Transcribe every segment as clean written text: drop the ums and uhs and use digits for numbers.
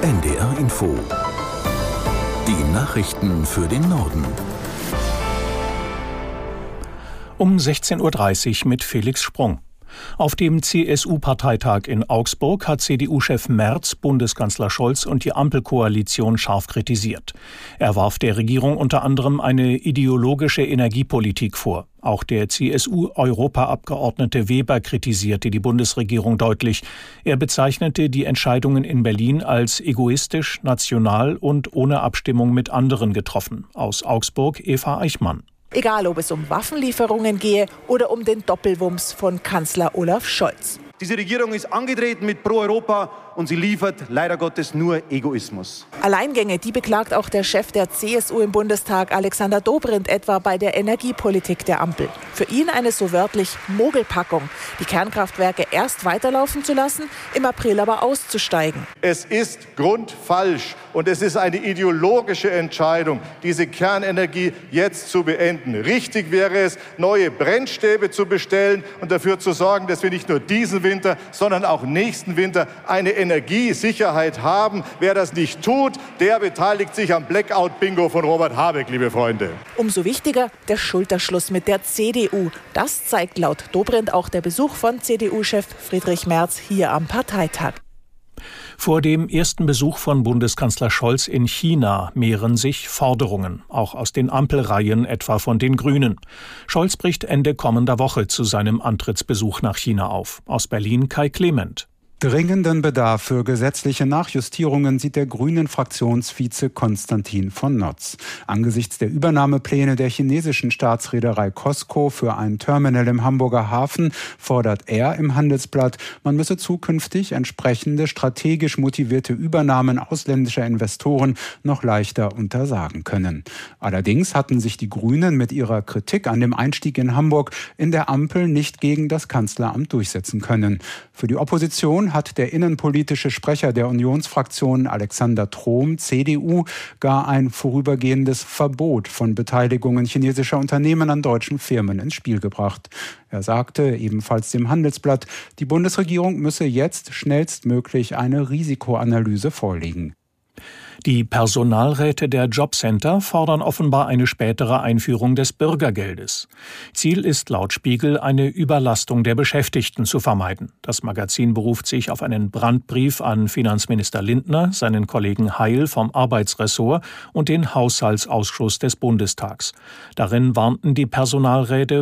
NDR Info. Die Nachrichten für den Norden. Um 16:30 Uhr mit Felix Sprung. Auf dem CSU-Parteitag in Augsburg hat CDU-Chef Merz Bundeskanzler Scholz und die Ampelkoalition scharf kritisiert. Er warf der Regierung unter anderem eine ideologische Energiepolitik vor. Auch der CSU-Europaabgeordnete Weber kritisierte die Bundesregierung deutlich. Er bezeichnete die Entscheidungen in Berlin als egoistisch, national und ohne Abstimmung mit anderen getroffen. Aus Augsburg Eva Eichmann. Egal, ob es um Waffenlieferungen gehe oder um den Doppelwumms von Kanzler Olaf Scholz. Diese Regierung ist angetreten mit Pro-Europa und sie liefert leider Gottes nur Egoismus. Alleingänge, die beklagt auch der Chef der CSU im Bundestag, Alexander Dobrindt, etwa bei der Energiepolitik der Ampel. Für ihn eine so wörtlich Mogelpackung, die Kernkraftwerke erst weiterlaufen zu lassen, im April aber auszusteigen. Es ist grundfalsch und es ist eine ideologische Entscheidung, diese Kernenergie jetzt zu beenden. Richtig wäre es, neue Brennstäbe zu bestellen und dafür zu sorgen, dass wir nicht nur diesen Winter, sondern auch nächsten Winter eine Energiesicherheit haben. Wer das nicht tut, der beteiligt sich am Blackout-Bingo von Robert Habeck, liebe Freunde. Umso wichtiger der Schulterschluss mit der CDU. Das zeigt laut Dobrindt auch der Besuch von CDU-Chef Friedrich Merz hier am Parteitag. Vor dem ersten Besuch von Bundeskanzler Scholz in China mehren sich Forderungen, auch aus den Ampelreihen, etwa von den Grünen. Scholz bricht Ende kommender Woche zu seinem Antrittsbesuch nach China auf. Aus Berlin Kai Clement. Dringenden Bedarf für gesetzliche Nachjustierungen sieht der Grünen-Fraktionsvize Konstantin von Notz. Angesichts der Übernahmepläne der chinesischen Staatsreederei COSCO für ein Terminal im Hamburger Hafen fordert er im Handelsblatt, man müsse zukünftig entsprechende strategisch motivierte Übernahmen ausländischer Investoren noch leichter untersagen können. Allerdings hatten sich die Grünen mit ihrer Kritik an dem Einstieg in Hamburg in der Ampel nicht gegen das Kanzleramt durchsetzen können. Für die Opposition hat der innenpolitische Sprecher der Unionsfraktion Alexander Trom, CDU, gar ein vorübergehendes Verbot von Beteiligungen chinesischer Unternehmen an deutschen Firmen ins Spiel gebracht. Er sagte ebenfalls dem Handelsblatt, die Bundesregierung müsse jetzt schnellstmöglich eine Risikoanalyse vorlegen. Die Personalräte der Jobcenter fordern offenbar eine spätere Einführung des Bürgergeldes. Ziel ist laut Spiegel, eine Überlastung der Beschäftigten zu vermeiden. Das Magazin beruft sich auf einen Brandbrief an Finanzminister Lindner, seinen Kollegen Heil vom Arbeitsressort und den Haushaltsausschuss des Bundestags. Darin warnten die Personalräte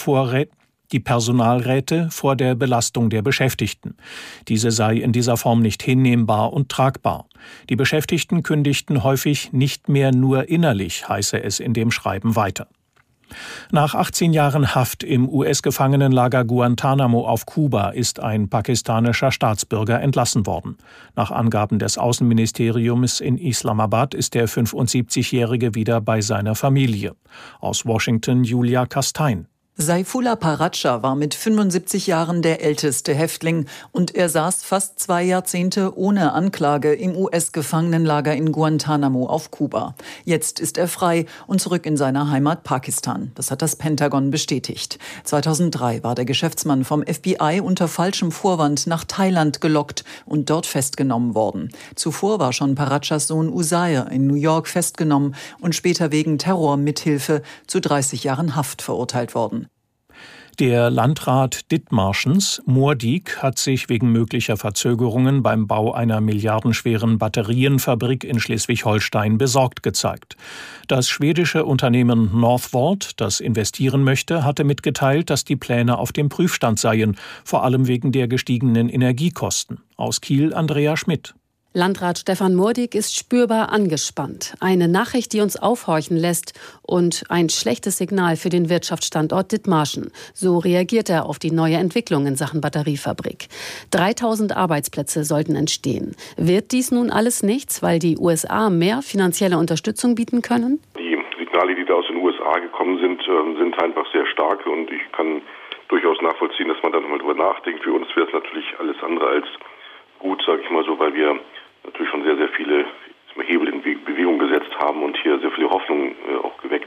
vor der Belastung der Beschäftigten. Diese sei in dieser Form nicht hinnehmbar und tragbar. Die Beschäftigten kündigten häufig nicht mehr nur innerlich, heiße es in dem Schreiben weiter. Nach 18 Jahren Haft im US-Gefangenenlager Guantanamo auf Kuba ist ein pakistanischer Staatsbürger entlassen worden. Nach Angaben des Außenministeriums in Islamabad ist der 75-Jährige wieder bei seiner Familie. Aus Washington Julia Kastein. Saifullah Paracha war mit 75 Jahren der älteste Häftling und er saß fast 2 Jahrzehnte ohne Anklage im US-Gefangenenlager in Guantanamo auf Kuba. Jetzt ist er frei und zurück in seiner Heimat Pakistan. Das hat das Pentagon bestätigt. 2003 war der Geschäftsmann vom FBI unter falschem Vorwand nach Thailand gelockt und dort festgenommen worden. Zuvor war schon Parachas Sohn Uzair in New York festgenommen und später wegen Terrormithilfe zu 30 Jahren Haft verurteilt worden. Der Landrat Dithmarschens, Moordyk, hat sich wegen möglicher Verzögerungen beim Bau einer milliardenschweren Batterienfabrik in Schleswig-Holstein besorgt gezeigt. Das schwedische Unternehmen Northvolt, das investieren möchte, hatte mitgeteilt, dass die Pläne auf dem Prüfstand seien, vor allem wegen der gestiegenen Energiekosten. Aus Kiel Andrea Schmidt. Landrat Stefan Moordyk ist spürbar angespannt. Eine Nachricht, die uns aufhorchen lässt und ein schlechtes Signal für den Wirtschaftsstandort Dithmarschen. So reagiert er auf die neue Entwicklung in Sachen Batteriefabrik. 3000 Arbeitsplätze sollten entstehen. Wird dies nun alles nichts, weil die USA mehr finanzielle Unterstützung bieten können? Die Signale, die da aus den USA gekommen sind, sind einfach sehr stark und ich kann durchaus nachvollziehen, dass man da nochmal drüber nachdenkt. Für uns wäre es natürlich alles andere als gut, sage ich mal so, weil wir natürlich schon sehr, sehr viele Hebel in Bewegung gesetzt haben und hier sehr viele Hoffnungen auch geweckt haben.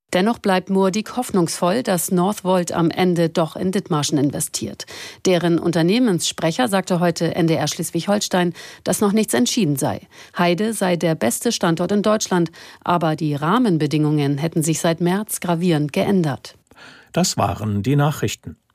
Dennoch bleibt Moordig hoffnungsvoll, dass Northvolt am Ende doch in Dithmarschen investiert. Deren Unternehmenssprecher sagte heute NDR Schleswig-Holstein, dass noch nichts entschieden sei. Heide sei der beste Standort in Deutschland, aber die Rahmenbedingungen hätten sich seit März gravierend geändert. Das waren die Nachrichten.